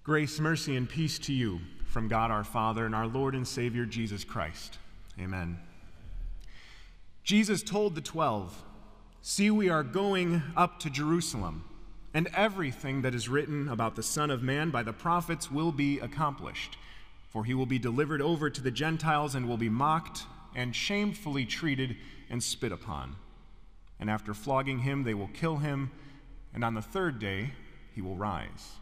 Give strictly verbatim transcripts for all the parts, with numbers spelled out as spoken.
Grace, mercy, and peace to you from God our Father and our Lord and Savior Jesus Christ. Amen. Jesus told the twelve, "See, we are going up to Jerusalem, and everything that is written about the Son of Man by the prophets will be accomplished. For he will be delivered over to the Gentiles and will be mocked and shamefully treated and spit upon. And after flogging him, they will kill him, and on the third day he will rise."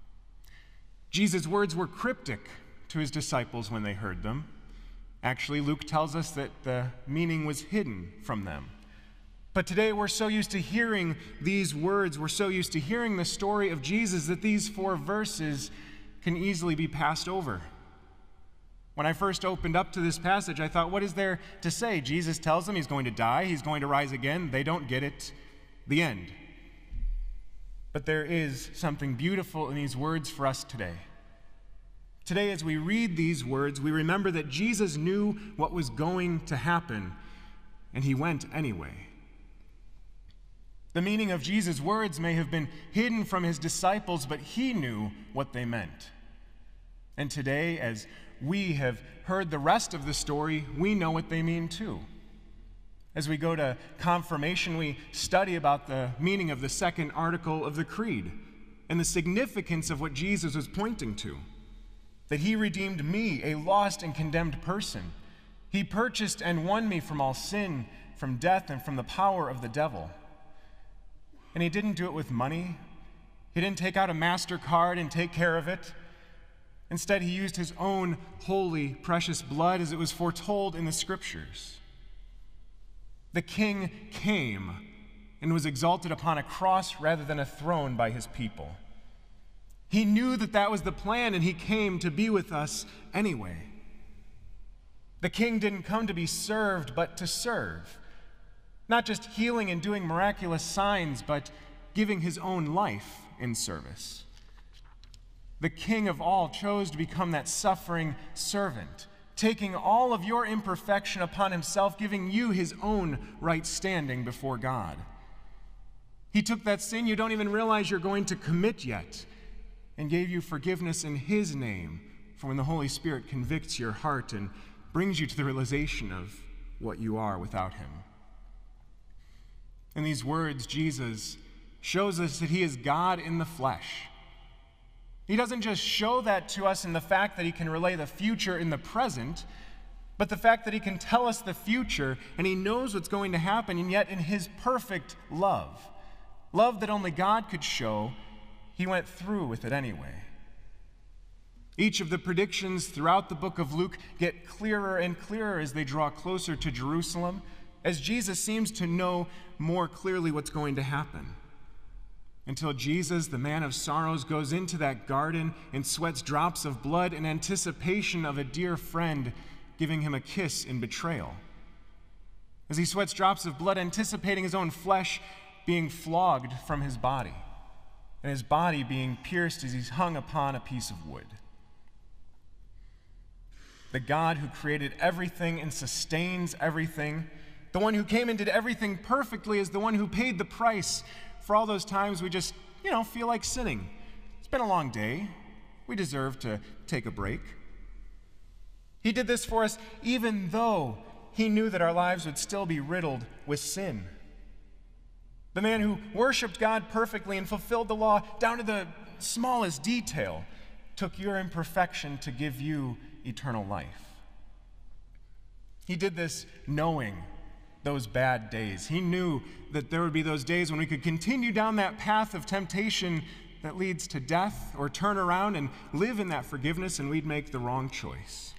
Jesus' words were cryptic to his disciples when they heard them. Actually, Luke tells us that the meaning was hidden from them. But today we're so used to hearing these words, we're so used to hearing the story of Jesus that these four verses can easily be passed over. When I first opened up to this passage, I thought, what is there to say? Jesus tells them he's going to die, he's going to rise again. They don't get it. The end. But there is something beautiful in these words for us today. Today, as we read these words, we remember that Jesus knew what was going to happen, and he went anyway. The meaning of Jesus' words may have been hidden from his disciples, but he knew what they meant. And today, as we have heard the rest of the story, we know what they mean too. As we go to confirmation, we study about the meaning of the second article of the Creed and the significance of what Jesus was pointing to. That he redeemed me, a lost and condemned person. He purchased and won me from all sin, from death, and from the power of the devil. And he didn't do it with money. He didn't take out a MasterCard and take care of it. Instead, he used his own holy, precious blood as it was foretold in the Scriptures. The King came and was exalted upon a cross rather than a throne by his people. He knew that that was the plan, and he came to be with us anyway. The King didn't come to be served, but to serve. Not just healing and doing miraculous signs, but giving his own life in service. The King of all chose to become that suffering servant, taking all of your imperfection upon himself, giving you his own right standing before God. He took that sin you don't even realize you're going to commit yet, and gave you forgiveness in his name, for when the Holy Spirit convicts your heart and brings you to the realization of what you are without him. In these words, Jesus shows us that he is God in the flesh. He doesn't just show that to us in the fact that he can relay the future in the present, but the fact that he can tell us the future and he knows what's going to happen, and yet in his perfect love, love that only God could show, he went through with it anyway. Each of the predictions throughout the book of Luke get clearer and clearer as they draw closer to Jerusalem, as Jesus seems to know more clearly what's going to happen. Until Jesus, the man of sorrows, goes into that garden and sweats drops of blood in anticipation of a dear friend giving him a kiss in betrayal. As he sweats drops of blood, anticipating his own flesh being flogged from his body, and his body being pierced as he's hung upon a piece of wood. The God who created everything and sustains everything, the one who came and did everything perfectly, is the one who paid the price for all those times we just, you know, feel like sinning. It's been a long day. We deserve to take a break. He did this for us even though he knew that our lives would still be riddled with sin. The man who worshiped God perfectly and fulfilled the law down to the smallest detail took your imperfection to give you eternal life. He did this knowing those bad days. He knew that there would be those days when we could continue down that path of temptation that leads to death, or turn around and live in that forgiveness and we'd make the wrong choice.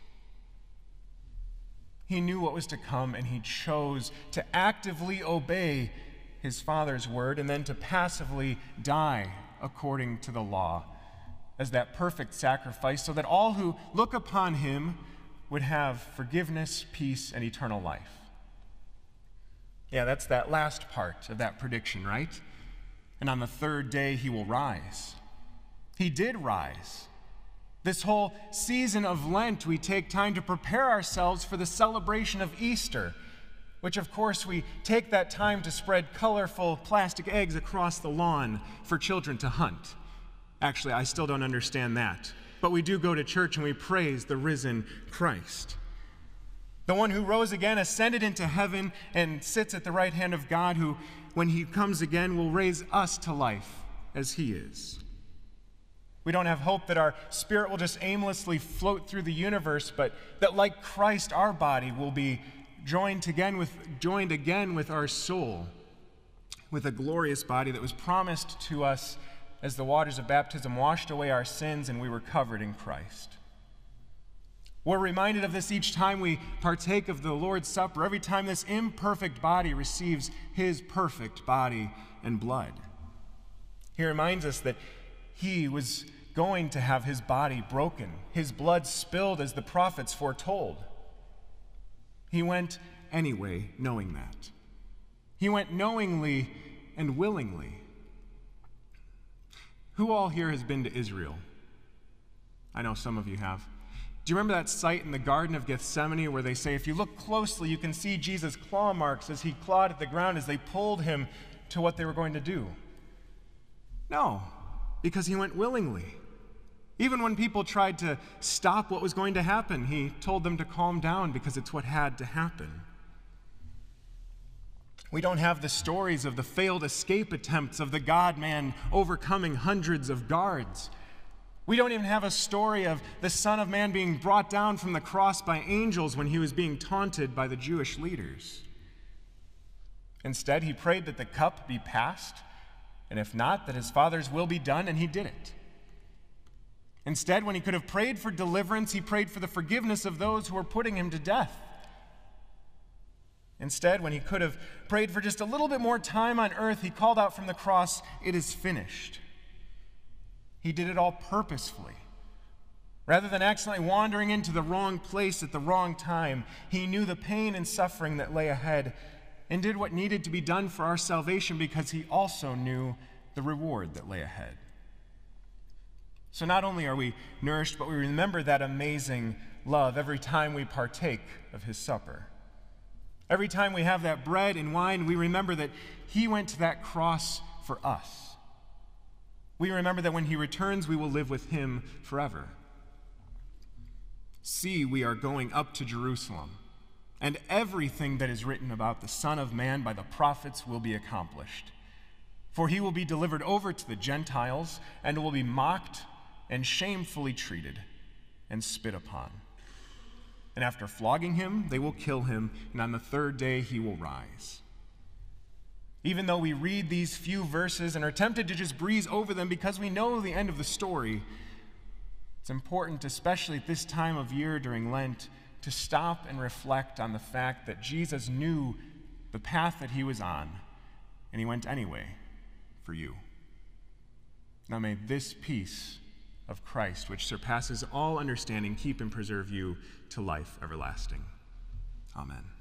He knew what was to come, and he chose to actively obey his Father's word and then to passively die according to the law as that perfect sacrifice, so that all who look upon him would have forgiveness, peace, and eternal life. Yeah, that's that last part of that prediction, right? And on the third day he will rise. He did rise. This whole season of Lent, we take time to prepare ourselves for the celebration of Easter, which of course we take that time to spread colorful plastic eggs across the lawn for children to hunt. Actually, I still don't understand that. But we do go to church and we praise the risen Christ. The one who rose again, ascended into heaven, and sits at the right hand of God, who, when he comes again, will raise us to life as he is. We don't have hope that our spirit will just aimlessly float through the universe, but that like Christ, our body will be joined again with, joined again with our soul, with a glorious body that was promised to us as the waters of baptism washed away our sins and we were covered in Christ. We're reminded of this each time we partake of the Lord's Supper, every time this imperfect body receives his perfect body and blood. He reminds us that he was going to have his body broken, his blood spilled as the prophets foretold. He went anyway, knowing that. He went knowingly and willingly. Who all here has been to Israel? I know some of you have. Do you remember that site in the Garden of Gethsemane where they say, if you look closely, you can see Jesus' claw marks as he clawed at the ground as they pulled him to what they were going to do? No, because he went willingly. Even when people tried to stop what was going to happen, he told them to calm down because it's what had to happen. We don't have the stories of the failed escape attempts of the God-man overcoming hundreds of guards. We don't even have a story of the Son of Man being brought down from the cross by angels when he was being taunted by the Jewish leaders. Instead, he prayed that the cup be passed, and if not, that his Father's will be done, and he did it. Instead, when he could have prayed for deliverance, he prayed for the forgiveness of those who were putting him to death. Instead, when he could have prayed for just a little bit more time on earth, he called out from the cross, "It is finished." He did it all purposefully. Rather than accidentally wandering into the wrong place at the wrong time, he knew the pain and suffering that lay ahead and did what needed to be done for our salvation because he also knew the reward that lay ahead. So not only are we nourished, but we remember that amazing love every time we partake of his supper. Every time we have that bread and wine, we remember that he went to that cross for us. We remember that when he returns, we will live with him forever. See, we are going up to Jerusalem, and everything that is written about the Son of Man by the prophets will be accomplished. For he will be delivered over to the Gentiles, and will be mocked and shamefully treated and spit upon. And after flogging him, they will kill him, and on the third day he will rise. Even though we read these few verses and are tempted to just breeze over them because we know the end of the story, it's important, especially at this time of year during Lent, to stop and reflect on the fact that Jesus knew the path that he was on, and he went anyway for you. Now may this peace of Christ, which surpasses all understanding, keep and preserve you to life everlasting. Amen.